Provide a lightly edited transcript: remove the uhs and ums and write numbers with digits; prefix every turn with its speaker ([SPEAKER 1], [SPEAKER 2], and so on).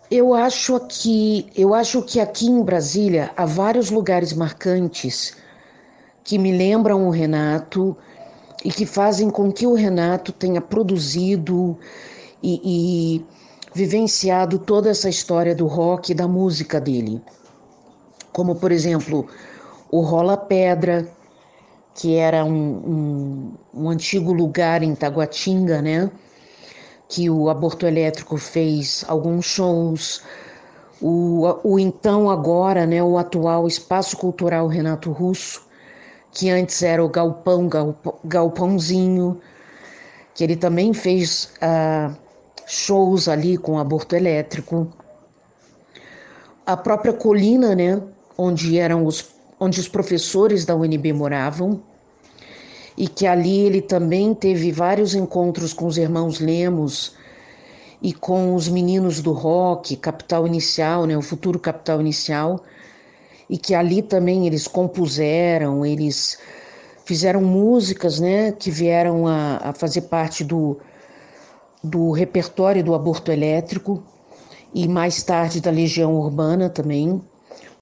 [SPEAKER 1] Eu acho que aqui em Brasília há vários lugares marcantes que me lembram o Renato e que fazem com que o Renato tenha produzido e vivenciado toda essa história do rock e da música dele. Como, por exemplo, o Rola Pedra, que era um antigo lugar em Taguatinga, né? Que o Aborto Elétrico fez alguns shows. O então agora, né, o atual Espaço Cultural Renato Russo, que antes era o Galpãozinho, que ele também fez shows ali com Aborto Elétrico. A própria colina, né, onde os professores da UNB moravam, e que ali ele também teve vários encontros com os irmãos Lemos e com os meninos do rock, Capital Inicial, né, o futuro Capital Inicial, e que ali também eles compuseram, eles fizeram músicas, né, que vieram a fazer parte do repertório do Aborto Elétrico e mais tarde da Legião Urbana também.